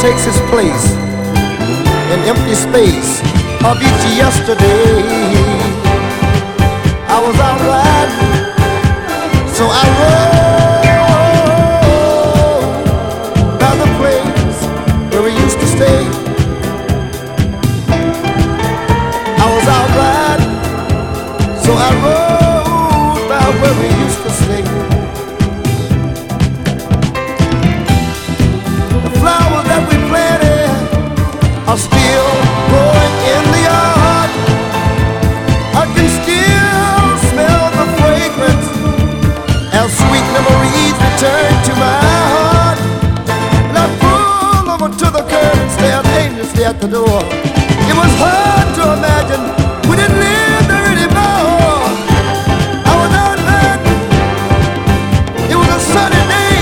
takes its place in empty space of each yesterday. I was out riding, so I rode by the place where we used to stay. I was out riding, so I rode by where we used to stay. The flowers that we planted are still growing in the yard. I can still smell the fragrance as sweet memories return to my heart. And I pull over to the curb, stared aimlessly at the door. It was hard to imagine we didn't live there anymore. I was out riding, it was a sunny day.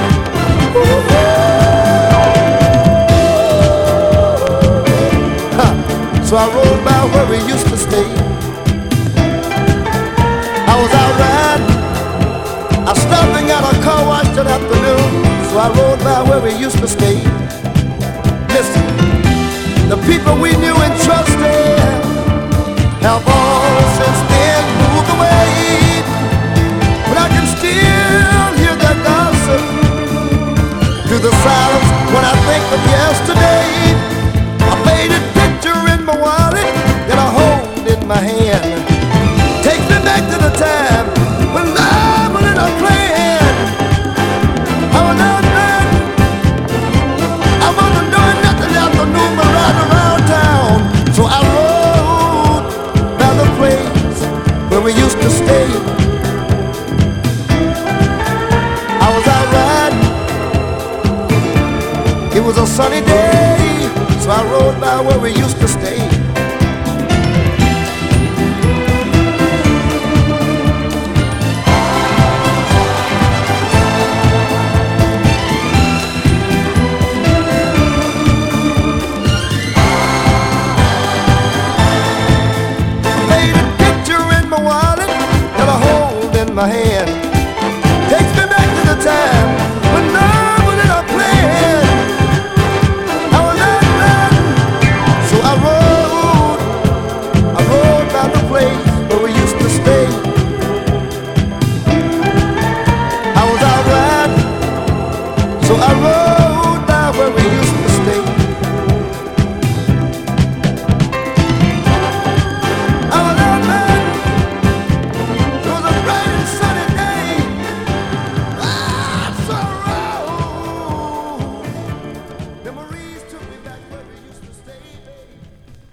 So I rode by where we used to stay. I was out riding, I stopped and got a car wash that afternoon. So I rode by where we used to stay. Listen, the people we knew and trusted have all since then moved away. But I can still hear their gossip through the silence when I think of yesterday. I faded picture in my wallet that I hold in my hand. Takes me back to the time when love was in a plan. I was out riding, I wasn't doing nothing afternoon but riding around town. So I rode by the place where we used to stay. I was out riding, it was a sunny day. So I rode by where we used to stay. Made a picture in my wallet that I hold in my hand.